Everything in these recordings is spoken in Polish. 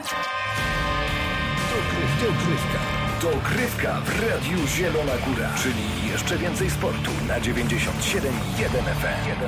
Dogrywka w Radiu Zielona Góra, czyli jeszcze więcej sportu na 97,1 FM.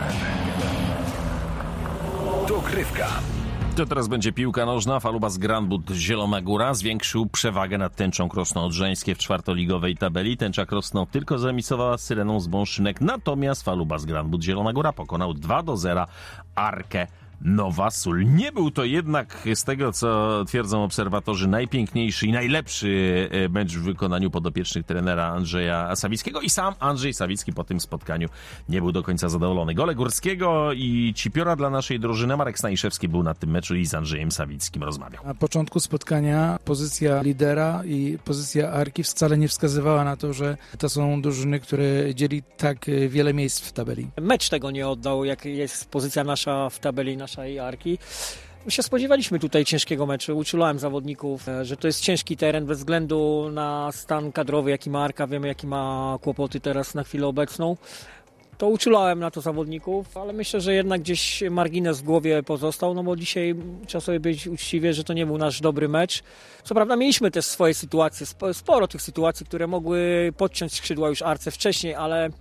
Dogrywka. To teraz będzie piłka nożna. Falubas Granbud Zielona Góra zwiększył przewagę nad Tęczą Krosno-Odrzańskie w czwartoligowej tabeli. Tęcza Krosno tylko zremisowała z Syreną z Bąszynek, natomiast Falubas Granbud Zielona Góra pokonał 2-0 Arkę Nowa Sól. Nie był to jednak, z tego co twierdzą obserwatorzy, najpiękniejszy i najlepszy mecz w wykonaniu podopiecznych trenera Andrzeja Sawickiego i sam Andrzej Sawicki po tym spotkaniu nie był do końca zadowolony. Gole Górskiego i Cipiora dla naszej drużyny. Marek Staniszewski był na tym meczu i z Andrzejem Sawickim rozmawiał. Na początku spotkania pozycja lidera i pozycja Arki wcale nie wskazywała na to, że to są drużyny, które dzieli tak wiele miejsc w tabeli. Mecz tego nie oddał, jak jest pozycja nasza w tabeli, naszej Arki. My się spodziewaliśmy tutaj ciężkiego meczu. Uczulałem zawodników, że to jest ciężki teren bez względu na stan kadrowy, jaki ma Arka. Wiemy, jaki ma kłopoty teraz na chwilę obecną. To uczulałem na to zawodników, ale myślę, że jednak gdzieś margines w głowie pozostał, no bo dzisiaj trzeba sobie być uczciwie, że to nie był nasz dobry mecz. Co prawda mieliśmy też swoje sytuacje, sporo tych sytuacji, które mogły podciąć skrzydła już Arce wcześniej,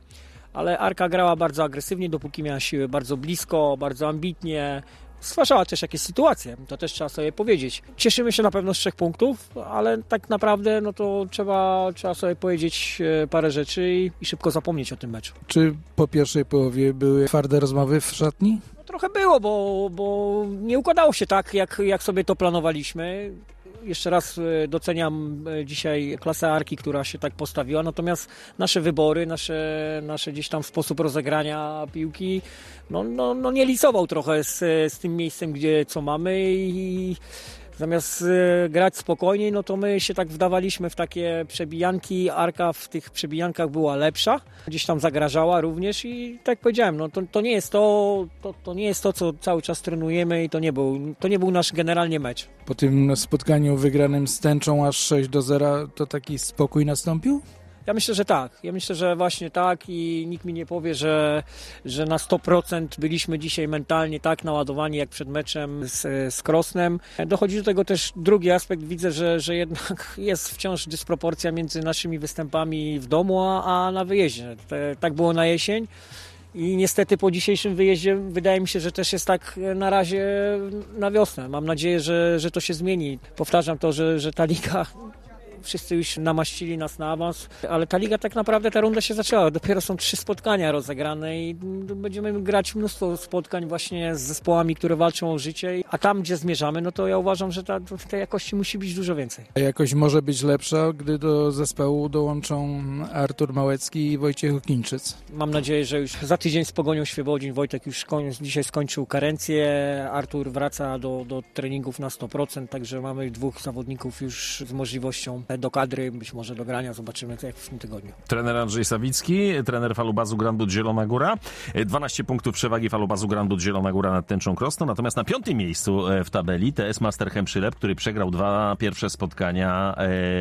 ale Arka grała bardzo agresywnie, dopóki miała siłę, bardzo blisko, bardzo ambitnie. Stwarzała też jakieś sytuacje, to też trzeba sobie powiedzieć. Cieszymy się na pewno z 3 punktów, ale tak naprawdę no to trzeba sobie powiedzieć parę rzeczy i szybko zapomnieć o tym meczu. Czy po pierwszej połowie były twarde rozmowy w szatni? No, trochę było, bo nie układało się tak, jak sobie to planowaliśmy. Jeszcze raz doceniam dzisiaj klasę Arki, która się tak postawiła, natomiast nasze wybory, nasze gdzieś tam sposób rozegrania piłki, no nie licował trochę z tym miejscem, co mamy i zamiast grać spokojniej, no to my się tak wdawaliśmy w takie przebijanki. Arka w tych przebijankach była lepsza, gdzieś tam zagrażała również i tak jak powiedziałem, no to nie jest to nie jest to, co cały czas trenujemy i to nie był nasz generalnie mecz. Po tym spotkaniu wygranym z Tęczą aż 6-0 to taki spokój nastąpił? Ja myślę, że tak. Ja myślę, że właśnie tak i nikt mi nie powie, że na 100% byliśmy dzisiaj mentalnie tak naładowani jak przed meczem z Krosnem. Dochodzi do tego też drugi aspekt. Widzę, że jednak jest wciąż dysproporcja między naszymi występami w domu, a na wyjeździe. Tak było na jesień. I niestety po dzisiejszym wyjeździe wydaje mi się, że też jest tak na razie na wiosnę. Mam nadzieję, że to się zmieni. Powtarzam to, że ta liga... Wszyscy już namaścili nas na awans, ale ta liga tak naprawdę, ta runda się zaczęła. Dopiero są 3 spotkania rozegrane i będziemy grać mnóstwo spotkań właśnie z zespołami, które walczą o życie. A tam, gdzie zmierzamy, no to ja uważam, że tej jakości musi być dużo więcej. A jakość może być lepsza, gdy do zespołu dołączą Artur Małecki i Wojciech Okińczyc. Mam nadzieję, że już za tydzień z Pogonią Świebodzin. Wojtek już dzisiaj skończył karencję. Artur wraca do treningów na 100%, także mamy 2 zawodników już z możliwością do kadry, być może do grania. Zobaczymy jak w tym tygodniu. Trener Andrzej Sawicki, trener Falubazu Granbud Zielona Góra. 12 punktów przewagi Falubazu Granbud Zielona Góra nad Tęczą Krosno. Natomiast na 5. miejscu w tabeli TS Masterchem Przylep, który przegrał 2 pierwsze spotkania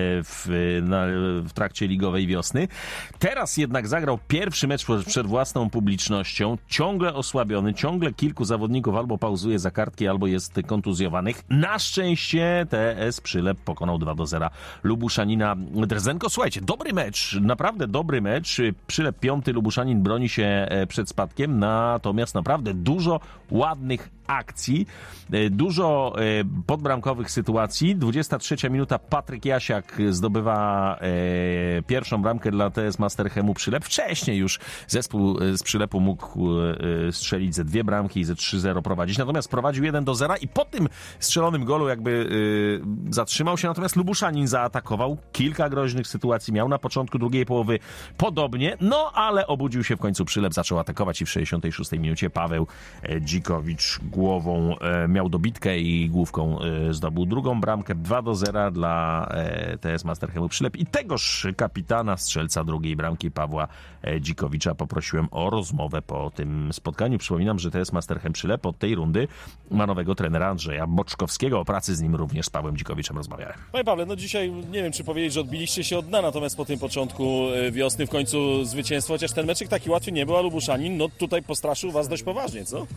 w trakcie ligowej wiosny. Teraz jednak zagrał pierwszy mecz przed własną publicznością. Ciągle osłabiony, ciągle kilku zawodników albo pauzuje za kartki, albo jest kontuzjowanych. Na szczęście TS Przylep pokonał 2-0 Lubuszanina Drzenko. Słuchajcie, dobry mecz, naprawdę dobry mecz. Przylep 5, Lubuszanin broni się przed spadkiem, natomiast naprawdę dużo ładnych akcji, dużo podbramkowych sytuacji. 23 minuta, Patryk Jasiak zdobywa pierwszą bramkę dla TS Masterchemu Przylep. Wcześniej już zespół z Przylepu mógł strzelić ze 2 bramki i ze 3-0 prowadzić. Natomiast prowadził 1-0 i po tym strzelonym golu jakby zatrzymał się. Natomiast Lubuszanin zaatakował. Kilka groźnych sytuacji miał na początku drugiej połowy podobnie, no ale obudził się w końcu Przylep, zaczął atakować i w 66 minucie Paweł Dzikowicz głową miał dobitkę i główką zdobył drugą bramkę. 2-0 dla TS Masterchemu Przylep i tegoż kapitana, strzelca drugiej bramki Pawła Dzikowicza poprosiłem o rozmowę po tym spotkaniu. Przypominam, że TS Masterchem Przylep od tej rundy ma nowego trenera Andrzeja Boczkowskiego. O pracy z nim również z Pawłem Dzikowiczem rozmawiałem. Panie Pawle, no dzisiaj nie wiem, czy powiedzieć, że odbiliście się od dna, natomiast po tym początku wiosny w końcu zwycięstwo, chociaż ten meczek taki łatwy nie był, a Lubuszanin, no tutaj postraszył was dość poważnie, co?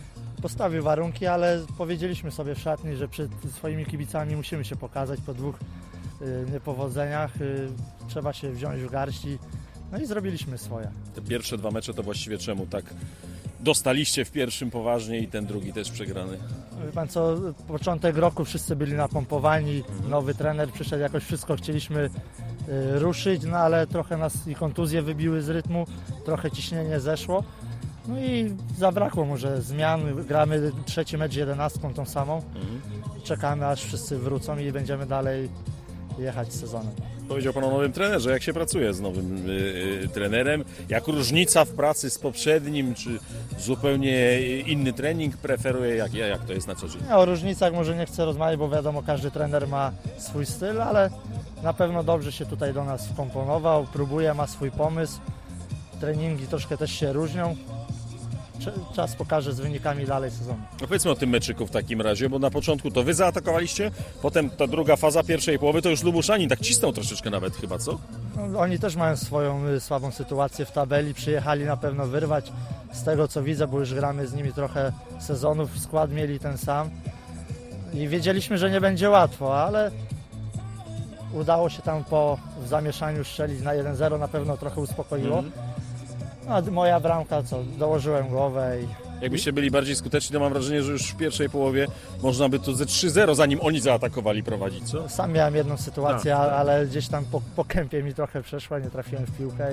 postawił warunki, ale powiedzieliśmy sobie w szatni, że przed swoimi kibicami musimy się pokazać po 2 niepowodzeniach. Trzeba się wziąć w garści. No i zrobiliśmy swoje. Te pierwsze 2 mecze to właściwie czemu tak dostaliście w pierwszym poważnie i ten drugi też przegrany? Wie pan co, początek roku wszyscy byli napompowani, nowy trener przyszedł, jakoś wszystko chcieliśmy ruszyć, no ale trochę nas i kontuzje wybiły z rytmu, trochę ciśnienie zeszło. No i zabrakło może zmian, gramy 3. mecz 11 tą samą. Czekamy aż wszyscy wrócą i będziemy dalej jechać z sezonem. Powiedział Pan o nowym trenerze. Jak się pracuje z nowym trenerem? Jak różnica w pracy z poprzednim? Czy zupełnie inny trening preferuje? Jak to jest na co dzień? O różnicach może nie chcę rozmawiać, bo wiadomo, każdy trener ma swój styl, ale na pewno dobrze się tutaj do nas wkomponował, próbuje, ma swój pomysł. Treningi troszkę też się różnią. Czas pokaże z wynikami dalej sezonu. No powiedzmy o tym meczyku w takim razie, bo na początku to wy zaatakowaliście, potem ta druga faza pierwszej połowy to już Lubuszanin tak cisnął troszeczkę nawet chyba, co? No, oni też mają swoją słabą sytuację w tabeli, przyjechali na pewno wyrwać. Z tego co widzę, bo już gramy z nimi trochę sezonów, skład mieli ten sam i wiedzieliśmy, że nie będzie łatwo, ale udało się tam w zamieszaniu strzelić na 1-0, na pewno trochę uspokoiło. No, moja bramka, dołożyłem głowę i... Jakbyście byli bardziej skuteczni, to mam wrażenie, że już w pierwszej połowie można by tu ze 3-0, zanim oni zaatakowali, prowadzić, co? Sam miałem jedną sytuację, ale gdzieś tam po kępie mi trochę przeszła, nie trafiłem w piłkę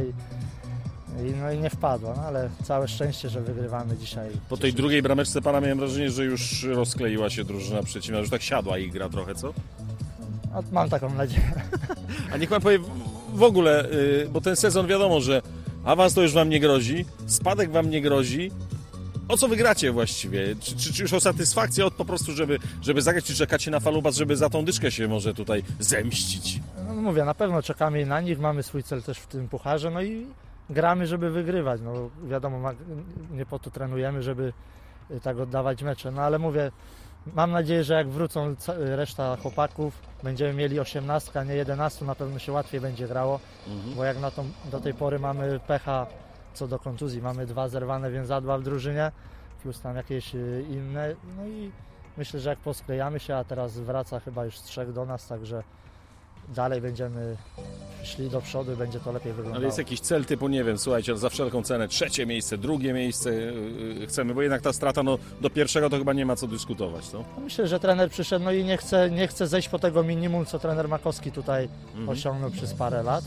i nie wpadła, no, ale całe szczęście, że wygrywamy dzisiaj. Po tej drugiej brameczce Pana miałem wrażenie, że już rozkleiła się drużyna przeciwna, już tak siadła ich gra trochę, co? No, mam taką nadzieję. A niech Pan powie w ogóle, bo ten sezon wiadomo, że awans to już Wam nie grozi, spadek Wam nie grozi. O co wygracie właściwie? Czy już o satysfakcję po prostu, żeby zagrać, czy czekacie na Falubas, żeby za tą dyszkę się może tutaj zemścić? No, mówię, na pewno czekamy na nich, mamy swój cel też w tym pucharze, no i gramy, żeby wygrywać. No wiadomo, nie po to trenujemy, żeby tak oddawać mecze, no ale mówię, mam nadzieję, że jak wrócą reszta chłopaków, będziemy mieli 18, a nie 11, na pewno się łatwiej będzie grało, bo jak do tej pory mamy pecha co do kontuzji, mamy 2 zerwane więzadła w drużynie, plus tam jakieś inne, no i myślę, że jak posklejamy się, a teraz wraca chyba już 3 do nas, także dalej będziemy szli do przodu i będzie to lepiej wyglądało. Ale jest jakiś cel typu, nie wiem, słuchajcie, za wszelką cenę 3. miejsce, 2. miejsce chcemy, bo jednak ta strata do 1. to chyba nie ma co dyskutować, no? Myślę, że trener przyszedł, no i nie chce zejść po tego minimum, co trener Makowski tutaj osiągnął przez parę lat.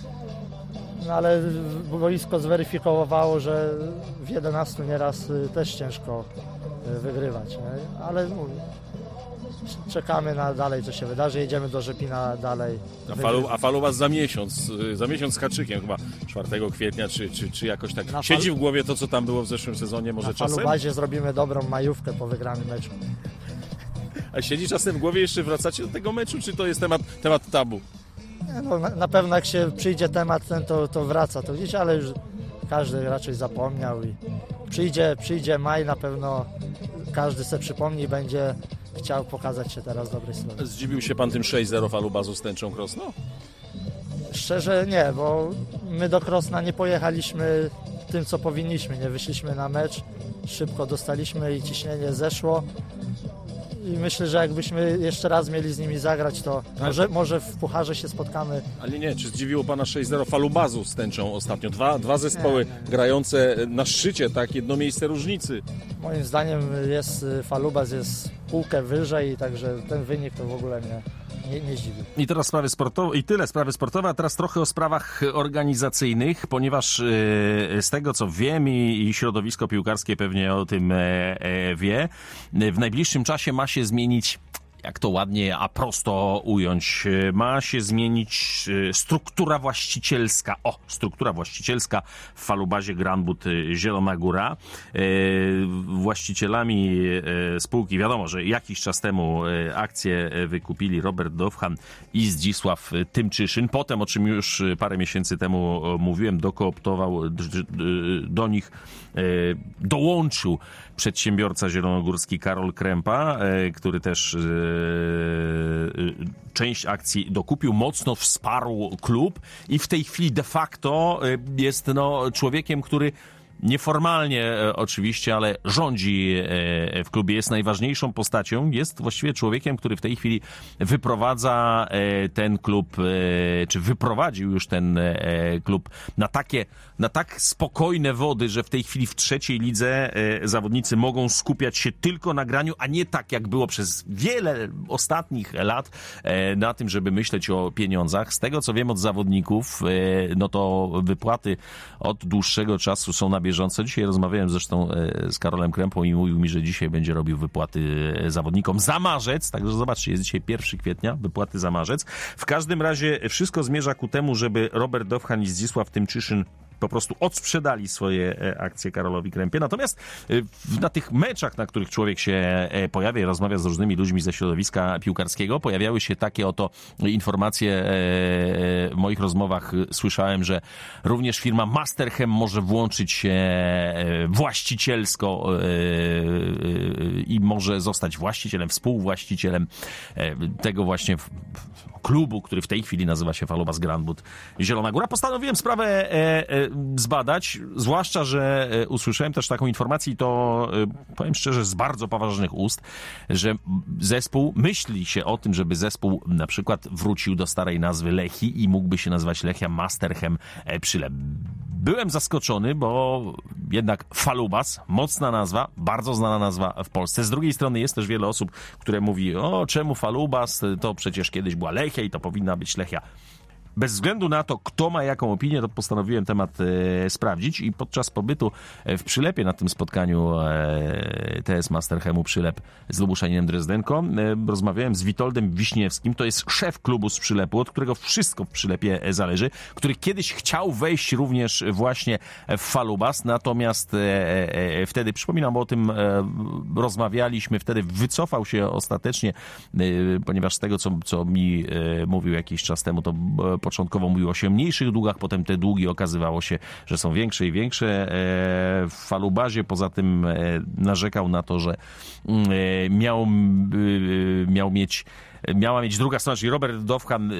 No ale boisko zweryfikowało, że w 11 nieraz też ciężko wygrywać, nie? Ale mówię, czekamy na dalej, co się wydarzy, jedziemy do Rzepina dalej. A Falubas za miesiąc z haczykiem chyba 4 kwietnia, czy jakoś tak siedzi w głowie to, co tam było w zeszłym sezonie, może czasem? Na Falubazie zrobimy dobrą majówkę po wygranym meczu. A siedzi czasem w głowie, jeszcze wracacie do tego meczu, czy to jest temat tabu? No, na pewno jak się przyjdzie temat ten, to wraca to gdzieś, ale już każdy raczej zapomniał i przyjdzie maj, na pewno każdy sobie przypomni i będzie chciał pokazać się teraz z dobrej strony. Zdziwił się Pan tym 6-0 Falubazu z Tęczą Krosno? Szczerze nie, bo my do Krosna nie pojechaliśmy tym, co powinniśmy, nie wyszliśmy na mecz, szybko dostaliśmy i ciśnienie zeszło. I myślę, że jakbyśmy jeszcze raz mieli z nimi zagrać, to może w pucharze się spotkamy. Ale nie, czy zdziwiło Pana 6-0 Falubazu z Tęczą ostatnio? Dwa zespoły grające na szczycie, tak, 1 miejsce różnicy. Moim zdaniem Falubaz jest półkę wyżej, także ten wynik to w ogóle nie zdziwi. I teraz sprawy sportowe, i tyle sprawy sportowe, a teraz trochę o sprawach organizacyjnych, ponieważ z tego co wiem i środowisko piłkarskie pewnie o tym wie, w najbliższym czasie ma się zmienić, jak to ładnie, a prosto ująć, ma się zmienić struktura właścicielska. Struktura właścicielska w Falubazie Granbud Zielona Góra. Właścicielami spółki, wiadomo, że jakiś czas temu akcje wykupili Robert Dowchan i Zdzisław Tymczyszyn. Potem, o czym już parę miesięcy temu mówiłem, dokooptował do nich, dołączył przedsiębiorca zielonogórski Karol Krępa, który też część akcji dokupił, mocno wsparł klub i w tej chwili de facto jest człowiekiem, który nieformalnie oczywiście, ale rządzi w klubie, jest najważniejszą postacią, jest właściwie człowiekiem, który w tej chwili wyprowadza ten klub, czy wyprowadził już ten klub na tak spokojne wody, że w tej chwili w trzeciej lidze zawodnicy mogą skupiać się tylko na graniu, a nie tak jak było przez wiele ostatnich lat na tym, żeby myśleć o pieniądzach. Z tego co wiem od zawodników, no to wypłaty od dłuższego czasu są na bieżąco. Dzisiaj rozmawiałem zresztą z Karolem Krępą i mówił mi, że dzisiaj będzie robił wypłaty zawodnikom za marzec, także zobaczcie, jest dzisiaj 1 kwietnia, wypłaty za marzec. W każdym razie wszystko zmierza ku temu, żeby Robert Dowchan i Zdzisław Tymczyszyn po prostu odsprzedali swoje akcje Karolowi Krępie. Natomiast na tych meczach, na których człowiek się pojawia i rozmawia z różnymi ludźmi ze środowiska piłkarskiego, pojawiały się takie oto informacje. W moich rozmowach słyszałem, że również firma Masterchem może włączyć się właścicielsko i może zostać właścicielem, współwłaścicielem tego właśnie klubu, który w tej chwili nazywa się Falubas Granbud Zielona Góra. Postanowiłem sprawę zbadać, zwłaszcza, że usłyszałem też taką informację i to, powiem szczerze, z bardzo poważnych ust, że zespół, myśli się o tym, żeby zespół na przykład wrócił do starej nazwy Lechii i mógłby się nazywać Lechia Masterchem Przylep. Byłem zaskoczony, bo jednak Falubas, mocna nazwa, bardzo znana nazwa w Polsce. Z drugiej strony jest też wiele osób, które mówi, o czemu Falubas, to przecież kiedyś była Lechia i to powinna być Lechia. Bez względu na to, kto ma jaką opinię, to postanowiłem temat sprawdzić i podczas pobytu w Przylepie na tym spotkaniu TS Masterchemu Przylep z Lubuszaninem Drezdenko rozmawiałem z Witoldem Wiśniewskim, to jest szef klubu z Przylepu, od którego wszystko w Przylepie zależy, który kiedyś chciał wejść również właśnie w Falubas, natomiast wtedy, przypominam, o tym rozmawialiśmy, wtedy wycofał się ostatecznie, ponieważ z tego, co mi mówił jakiś czas temu, to początkowo mówiło się o mniejszych długach, potem te długi okazywało się, że są większe i większe. W Falubazie poza tym narzekał na to, że miała mieć druga strona, czyli Robert Dowchan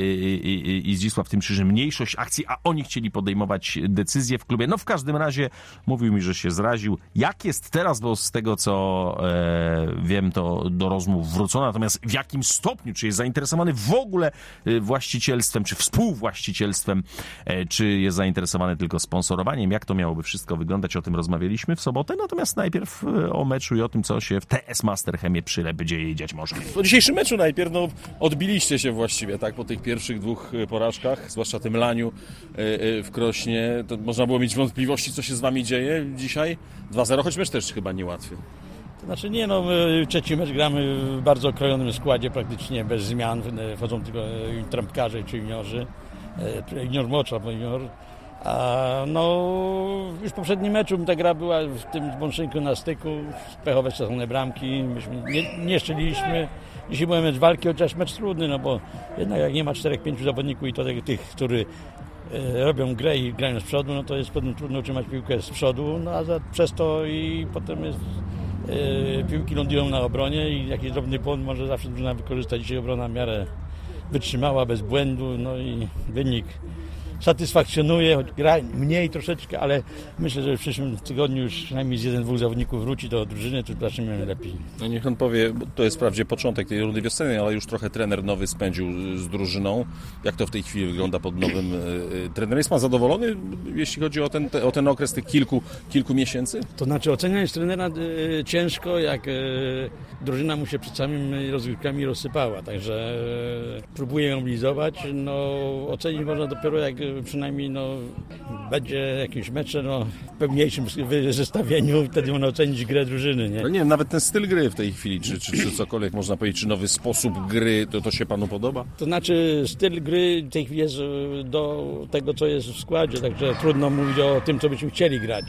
i Zdzisław Tymczyszyn mniejszość akcji, a oni chcieli podejmować decyzje w klubie. No w każdym razie mówił mi, że się zraził. Jak jest teraz, bo z tego co wiem, to do rozmów wrócono, natomiast w jakim stopniu, czy jest zainteresowany w ogóle właścicielstwem, czy współwłaścicielstwem, czy jest zainteresowany tylko sponsorowaniem, jak to miałoby wszystko wyglądać, o tym rozmawialiśmy w sobotę, natomiast najpierw o meczu i o tym, co się w TS Masterchemie Przylep będzie dziać może. Po dzisiejszym meczu najpierw odbiliście się właściwie, tak, po tych pierwszych 2 porażkach, zwłaszcza tym laniu w Krośnie. To można było mieć wątpliwości, co się z wami dzieje dzisiaj. 2-0, choć mecz też chyba niełatwy. To znaczy nie, no trzeci mecz gramy w bardzo okrojonym składzie, praktycznie bez zmian. Wchodzą tylko trampkarze czy juniorzy. Junior młodszy albo junior. A no już w poprzednim meczu ta gra była w tym Bąszynku na styku, pechowe stracone bramki, myśmy nie strzeliliśmy. Dzisiaj był mecz walki, chociaż mecz trudny, no bo jednak jak nie ma 4-5 zawodników i to tych, którzy robią grę i grają z przodu, no to jest potem trudno utrzymać piłkę z przodu, no a przez to i potem jest, piłki lądują na obronie i jakiś drobny błąd może zawsze drużyna wykorzystać. Dzisiaj obrona w miarę wytrzymała, bez błędu, no i wynik satysfakcjonuje, choć gra mniej troszeczkę, ale myślę, że w przyszłym tygodniu już przynajmniej z 1-2 zawodników wróci do drużyny, to zobaczymy lepiej. No niech on powie, bo to jest wprawdzie początek tej rundy wiosennej, ale już trochę trener nowy spędził z drużyną. Jak to w tej chwili wygląda pod nowym trenerem? Jest pan zadowolony, jeśli chodzi o ten okres tych kilku miesięcy? To znaczy oceniać trenera ciężko, jak drużyna mu się przed samymi rozgrywkami rozsypała, także próbuje mobilizować. No, ocenić można dopiero jak przynajmniej będzie jakimś mecze w pełniejszym zestawieniu, wtedy można ocenić grę drużyny. Nie? No nie wiem, nawet ten styl gry w tej chwili, czy cokolwiek można powiedzieć, czy nowy sposób gry, to się panu podoba? To znaczy styl gry w tej chwili jest do tego, co jest w składzie, także trudno mówić o tym, co byśmy chcieli grać.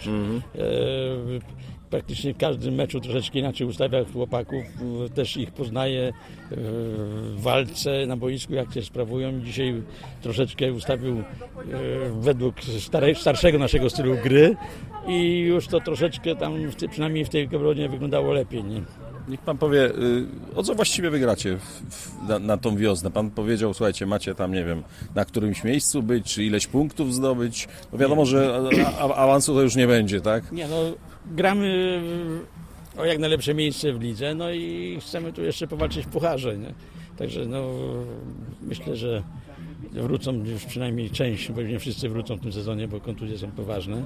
Praktycznie w każdym meczu troszeczkę inaczej ustawia chłopaków, też ich poznaje w walce na boisku, jak się sprawują. Dzisiaj troszeczkę ustawił według starszego naszego stylu gry i już to troszeczkę tam, przynajmniej w tej obronie wyglądało lepiej. Nie? Niech pan powie, o co właściwie wygracie na tą wiosnę? Pan powiedział, słuchajcie, macie tam, nie wiem, na którymś miejscu być, czy ileś punktów zdobyć. No wiadomo, że awansu to już nie będzie, tak? Nie, no gramy o jak najlepsze miejsce w lidze, no i chcemy tu jeszcze powalczyć w pucharze, nie? Także no myślę, że wrócą już przynajmniej część, bo nie wszyscy wrócą w tym sezonie, bo kontuzje są poważne.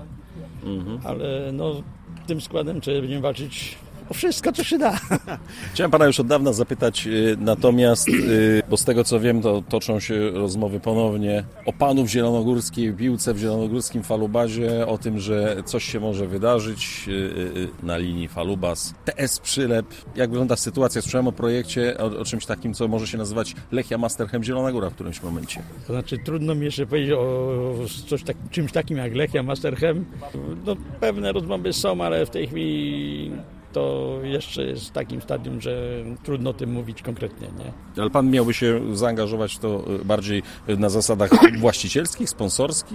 Ale no tym składem trzeba będziemy walczyć o wszystko, co się da. Chciałem pana już od dawna zapytać, natomiast, bo z tego co wiem, to toczą się rozmowy ponownie o panu w zielonogórskiej piłce, w zielonogórskim Falubazie, o tym, że coś się może wydarzyć na linii Falubaz. TS Przylep. Jak wygląda sytuacja? Słyszałem o projekcie, o czymś takim, co może się nazywać Lechia Masterchem Zielona Góra w którymś momencie. To znaczy trudno mi jeszcze powiedzieć o czymś takim jak Lechia Masterchem. No pewne rozmowy są, ale w tej chwili to jeszcze jest w takim stadium, że trudno o tym mówić konkretnie, nie? Ale pan miałby się zaangażować w to bardziej na zasadach właścicielskich, sponsorskich?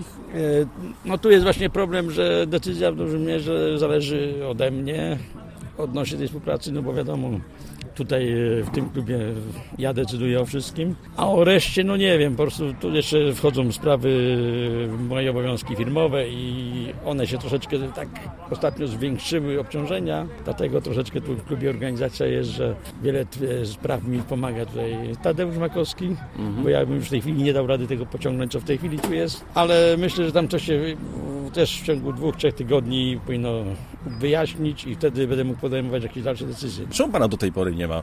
No tu jest właśnie problem, że decyzja w dużej mierze zależy ode mnie odnośnie tej współpracy, no bo wiadomo, tutaj w tym klubie ja decyduję o wszystkim, a o reszcie no nie wiem, po prostu tu jeszcze wchodzą sprawy moje obowiązki firmowe i one się troszeczkę tak ostatnio zwiększyły obciążenia, dlatego troszeczkę tu w klubie organizacja jest, że wiele spraw mi pomaga tutaj Tadeusz Makowski, bo ja bym już w tej chwili nie dał rady tego pociągnąć, co w tej chwili tu jest, ale myślę, że tam coś się też w ciągu 2-3 tygodni powinno wyjaśnić i wtedy będę mógł podejmować jakieś dalsze decyzje. Czemu pana do tej pory nie ma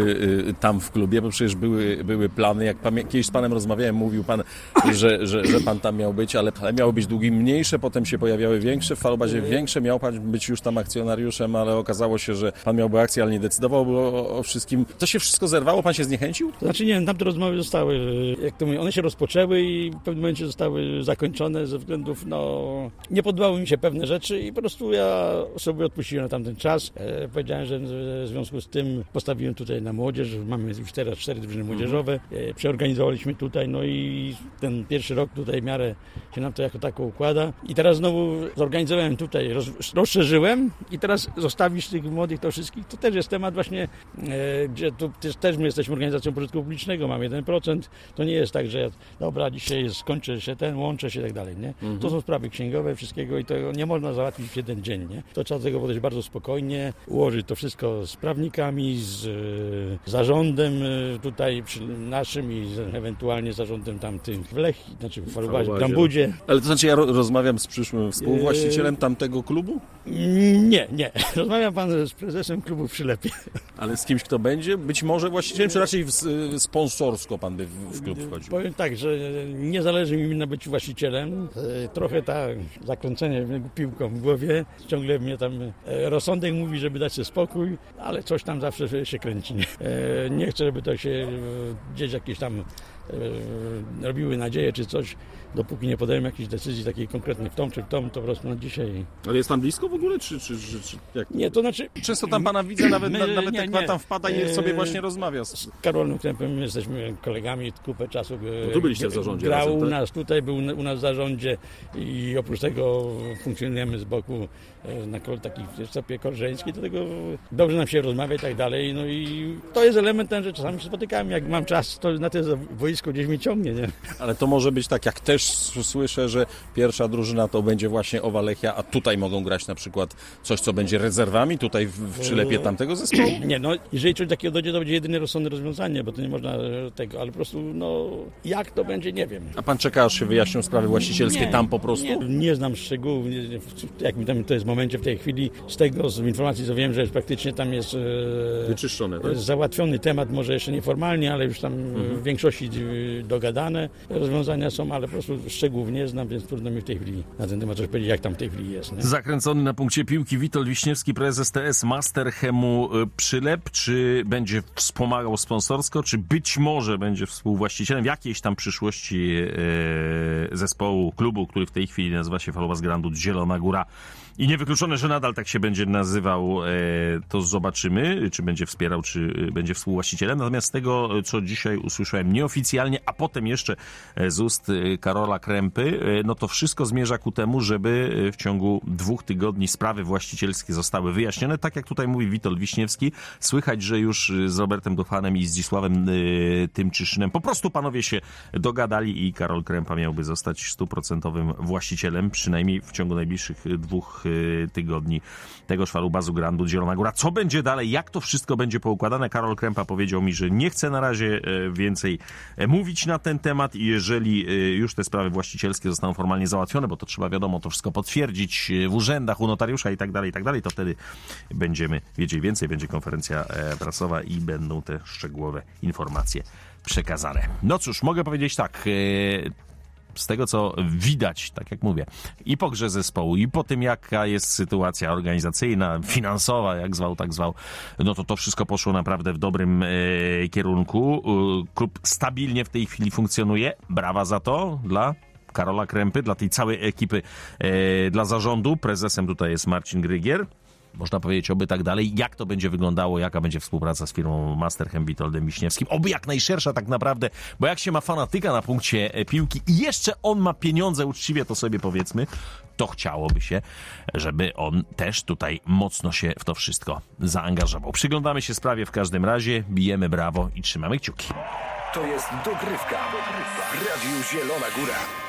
tam w klubie? Bo przecież były plany, jak kiedyś z panem rozmawiałem, mówił pan, że pan tam miał być, ale miały być długi mniejsze, potem się pojawiały większe, w Falubazie większe, miał pan być już tam akcjonariuszem, ale okazało się, że pan miałby akcję, ale nie decydował o wszystkim. To się wszystko zerwało? Pan się zniechęcił? To znaczy nie, tamte rozmowy zostały, jak to mówię, one się rozpoczęły i w pewnym momencie zostały zakończone ze względów, no nie podobały mi się pewne rzeczy i po prostu ja sobie odpuściłem na tamten czas. Powiedziałem, że w związku z tym postawiłem tutaj na młodzież, mamy już teraz 4 drużyny młodzieżowe, przeorganizowaliśmy tutaj, no i ten pierwszy rok tutaj w miarę się nam to jako tako układa i teraz znowu zorganizowałem tutaj, rozszerzyłem i teraz zostawić tych młodych to wszystkich, to też jest temat właśnie, gdzie tu też my jesteśmy organizacją pożytku publicznego, mamy 1%, to nie jest tak, że dobra, dzisiaj skończę się łączę się i tak dalej, nie? To są sprawy księgowe, wszystkiego i to nie można załatwić w jeden dzień, nie? To trzeba do tego podejść bardzo spokojnie, ułożyć to wszystko z prawnikami, z zarządem tutaj naszym i ewentualnie zarządem tamtym w Lechii, znaczy w Falubazie, w Gambudzie. Ale to znaczy ja rozmawiam z przyszłym współwłaścicielem tamtego klubu? Nie. Rozmawiam pan z prezesem klubu w Przylepie. Ale z kimś, kto będzie? Być może właścicielem, czy raczej sponsorsko pan by w klub wchodził? Powiem tak, że nie zależy mi na być właścicielem. Trochę zakręcenie piłką w głowie. Ciągle mnie tam rozsądek mówi, żeby dać sobie spokój, ale coś tam zawsze się kręci. Nie chcę, żeby to się gdzieś jakieś tam robiły nadzieje czy coś, dopóki nie podejmę jakiejś decyzji takiej konkretnej w tą czy w tą, to po prostu na dzisiaj. Ale jest pan blisko w ogóle, czy jak? Nie, to znaczy... Często tam pana widzę, nawet jak pan tam wpada i sobie właśnie rozmawia. Z Karolem Krępem jesteśmy kolegami, kupę czasu tu byliście w zarządzie grał razem, tak? u nas, tutaj był u nas w zarządzie i oprócz tego funkcjonujemy z boku na takiej stopie koleżeńskiej, dlatego dobrze nam się rozmawia i tak dalej, no i to jest element ten, że czasami się spotykamy, jak mam czas, to na te boisko gdzieś mnie ciągnie, nie? Ale to może być tak, jak też słyszę, że pierwsza drużyna to będzie właśnie Owa Lechia, a tutaj mogą grać na przykład coś, co będzie rezerwami tutaj w Przylepie tamtego zespołu? Nie, no jeżeli coś takiego dojdzie, to będzie jedyne rozsądne rozwiązanie, bo to nie można tego, ale po prostu, no jak to będzie, nie wiem. A pan czeka, aż się wyjaśnią sprawy właścicielskie tam po prostu? Nie znam szczegółów, w jakim tam to jest momencie w tej chwili. Z informacji, co wiem, że praktycznie tam jest wyczyszczone, tak? Załatwiony temat, może jeszcze nieformalnie, ale już tam w większości dogadane rozwiązania są, ale po prostu szczegółów nie znam, więc trudno mi w tej chwili na ten temat coś powiedzieć, jak tam w tej chwili jest. Nie? Zakręcony na punkcie piłki Witold Wiśniewski, prezes TS Masterchemu Przylep. Czy będzie wspomagał sponsorsko, czy być może będzie współwłaścicielem w jakiejś tam przyszłości zespołu, klubu, który w tej chwili nazywa się Falubaz Grandut Zielona Góra. I niewykluczone, że nadal tak się będzie nazywał, to zobaczymy, czy będzie wspierał, czy będzie współwłaścicielem. Natomiast z tego, co dzisiaj usłyszałem nieoficjalnie, oficjalnie, a potem jeszcze z ust Karola Krępy, no to wszystko zmierza ku temu, żeby w ciągu 2 tygodni sprawy właścicielskie zostały wyjaśnione. Tak jak tutaj mówi Witold Wiśniewski, słychać, że już z Robertem Duchanem i Zdzisławem Tymczyszynem po prostu panowie się dogadali i Karol Krępa miałby zostać 100% właścicielem, przynajmniej w ciągu najbliższych 2 tygodni tegoż falubazu Grandu Zielona Góra. Co będzie dalej? Jak to wszystko będzie poukładane? Karol Krępa powiedział mi, że nie chce na razie więcej mówić na ten temat i jeżeli już te sprawy właścicielskie zostaną formalnie załatwione, bo to trzeba, wiadomo, to wszystko potwierdzić w urzędach, u notariusza i tak dalej, to wtedy będziemy wiedzieli więcej, będzie konferencja prasowa i będą te szczegółowe informacje przekazane. No cóż, mogę powiedzieć tak, z tego co widać, tak jak mówię, i po grze zespołu, i po tym jaka jest sytuacja organizacyjna, finansowa, jak zwał, tak zwał, no to wszystko poszło naprawdę w dobrym kierunku. Klub stabilnie w tej chwili funkcjonuje. Brawa za to dla Karola Krępy, dla tej całej ekipy, dla zarządu. Prezesem tutaj jest Marcin Grygier. Można powiedzieć, oby tak dalej. Jak to będzie wyglądało, jaka będzie współpraca z firmą Masterchem Witoldem Wiśniewskim. Oby jak najszersza tak naprawdę, bo jak się ma fanatyka na punkcie piłki i jeszcze on ma pieniądze, uczciwie to sobie powiedzmy, to chciałoby się, żeby on też tutaj mocno się w to wszystko zaangażował. Przyglądamy się sprawie w każdym razie, bijemy brawo i trzymamy kciuki. To jest dogrywka w Radiu Zielona Góra.